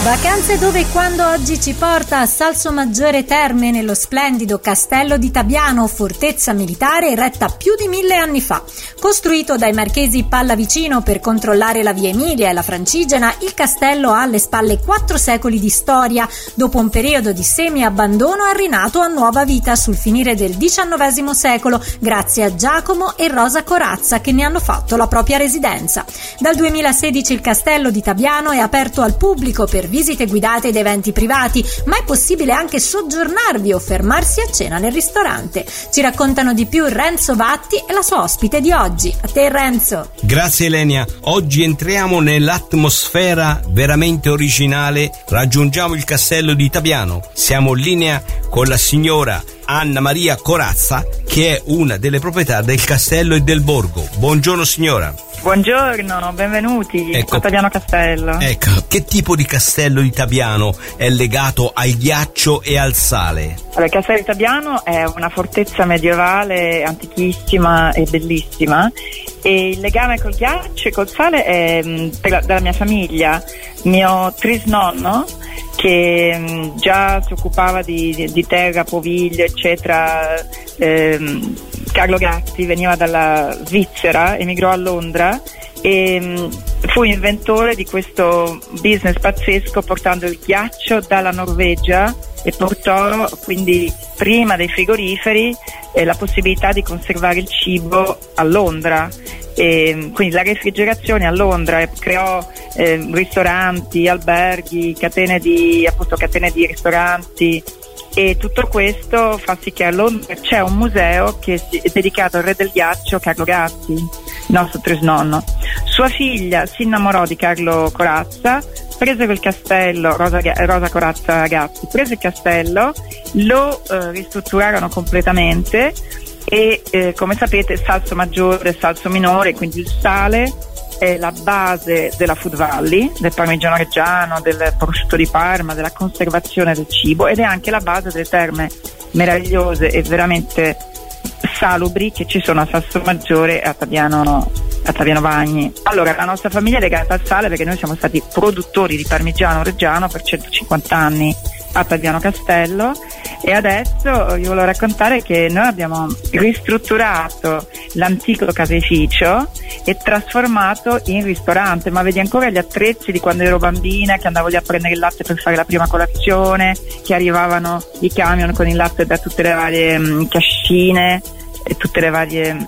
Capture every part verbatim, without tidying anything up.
Vacanze dove e quando oggi ci porta a Salsomaggiore Terme, nello splendido castello di Tabiano, fortezza militare eretta più di mille anni fa. Costruito dai marchesi Pallavicino per controllare la via Emilia e la Francigena, il castello ha alle spalle quattro secoli di storia. Dopo un periodo di semi-abbandono è rinato a nuova vita sul finire del diciannovesimo secolo, grazie a Giacomo e Rosa Corazza, che ne hanno fatto la propria residenza. Dal duemilasedici il castello di Tabiano è aperto al pubblico per visite guidate ed eventi privati, ma è possibile anche soggiornarvi o fermarsi a cena nel ristorante. Ci raccontano di più Renzo Vatti e la sua ospite di oggi. A te, Renzo. Grazie Elenia. Oggi entriamo nell'atmosfera veramente originale, raggiungiamo il castello di Tabiano. Siamo in linea con la signora Anna Maria Corazza, che è una delle proprietà del castello e del borgo. Buongiorno signora. Buongiorno, benvenuti ecco, a Tabiano Castello. Ecco, che tipo di castello di Tabiano è legato al ghiaccio e al sale? Allora, il castello di Tabiano è una fortezza medievale antichissima e bellissima, e il legame col ghiaccio e col sale è della, della mia famiglia. Mio trisnonno, che già si occupava di, di, di terra, poviglio eccetera, ehm, Carlo Gatti, veniva dalla Svizzera, emigrò a Londra e mh, fu inventore di questo business pazzesco, portando il ghiaccio dalla Norvegia, e portò quindi prima dei frigoriferi eh, la possibilità di conservare il cibo a Londra. E quindi la refrigerazione a Londra, creò eh, ristoranti, alberghi, catene di appunto catene di ristoranti, e tutto questo fa sì che a Londra c'è un museo che è dedicato al re del ghiaccio, Carlo Gatti, il nostro trisnonno. Sua figlia si innamorò di Carlo Corazza, prese quel castello, Rosa, Rosa Corazza Gatti, prese il castello, lo eh, ristrutturarono completamente. E eh, come sapete Salsomaggiore e Salsominore, quindi il sale, è la base della Food Valley, del parmigiano reggiano, del prosciutto di Parma, della conservazione del cibo, ed è anche la base delle terme meravigliose e veramente salubri che ci sono a Salsomaggiore e a Tabiano, a Tabiano Bagni. Allora, la nostra famiglia è legata al sale perché noi siamo stati produttori di parmigiano reggiano per centocinquanta anni a Tabiano Castello, e adesso vi volevo raccontare che noi abbiamo ristrutturato l'antico caseificio e trasformato in ristorante. Ma vedi ancora gli attrezzi di quando ero bambina, che andavo lì a prendere il latte per fare la prima colazione, che arrivavano i camion con il latte da tutte le varie mh, cascine e tutte le varie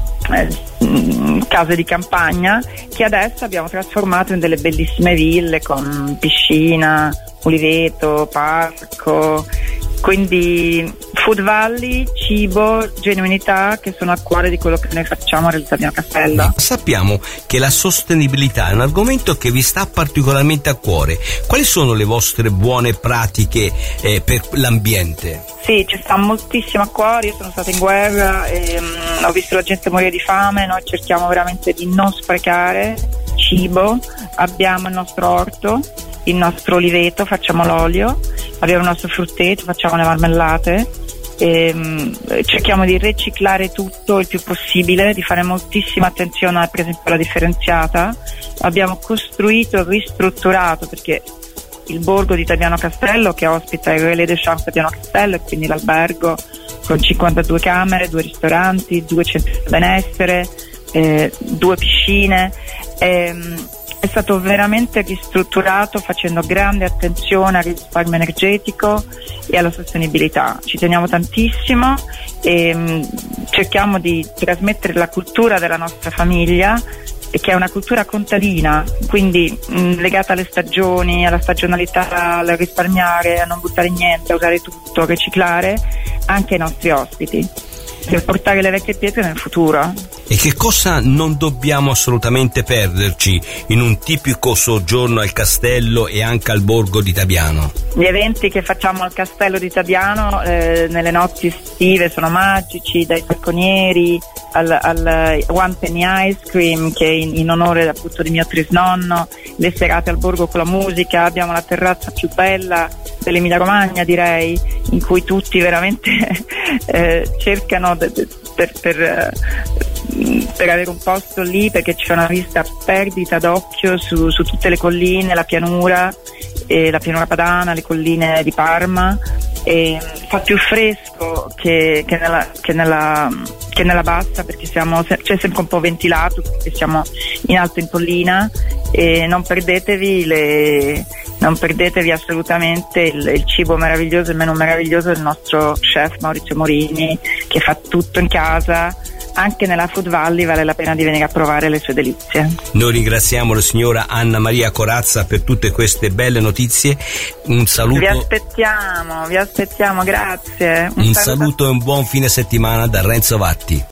eh, case di campagna, che adesso abbiamo trasformato in delle bellissime ville con piscina, uliveto, parco. Quindi Food Valley, cibo, genuinità, che sono al cuore di quello che noi facciamo a Tabiano Castello. Sappiamo che la sostenibilità è un argomento che vi sta particolarmente a cuore. Quali sono le vostre buone pratiche eh, per l'ambiente? Sì, ci sta moltissimo a cuore. Io sono stata in guerra e um, ho visto la gente morire di fame. Noi cerchiamo veramente di non sprecare cibo. Abbiamo il nostro orto, il nostro oliveto, facciamo l'olio, abbiamo il nostro frutteto, facciamo le marmellate, e, um, cerchiamo di riciclare tutto il più possibile, di fare moltissima attenzione per esempio alla differenziata. Abbiamo costruito e ristrutturato, perché il borgo di Tabiano Castello, che ospita il Relais des Champs Tabiano Castello, e quindi l'albergo con cinquantadue camere, due ristoranti, due centri di benessere, eh, due piscine, ehm, è stato veramente ristrutturato facendo grande attenzione al risparmio energetico e alla sostenibilità. Ci teniamo tantissimo e mh, cerchiamo di trasmettere la cultura della nostra famiglia, che è una cultura contadina, quindi mh, legata alle stagioni, alla stagionalità, al risparmiare, a non buttare niente, a usare tutto, a riciclare, anche ai nostri ospiti, per portare le vecchie pietre nel futuro. E che cosa non dobbiamo assolutamente perderci in un tipico soggiorno al castello e anche al borgo di Tabiano? Gli eventi che facciamo al castello di Tabiano eh, nelle notti estive sono magici, dai falconieri al, al One Penny Ice Cream, che è in, in onore appunto di mio trisnonno, le serate al borgo con la musica. Abbiamo la terrazza più bella dell'Emilia Romagna, direi, in cui tutti veramente eh, cercano de, de, per, per per avere un posto lì, perché c'è una vista a perdita d'occhio su, su tutte le colline, la pianura, e la pianura padana, le colline di Parma. E fa più fresco che, che, nella, che, nella, che nella bassa, perché siamo, c'è sempre un po' ventilato perché siamo in alto in collina. E non perdetevi le, non perdetevi assolutamente il, il cibo meraviglioso, il menù meraviglioso del nostro chef Maurizio Morini, che fa tutto in casa. Anche nella Food Valley vale la pena di venire a provare le sue delizie. Noi ringraziamo la signora Anna Maria Corazza per tutte queste belle notizie. Un saluto. Vi aspettiamo, vi aspettiamo, grazie. Un, un saluto e un buon fine settimana da Renzo Vatti.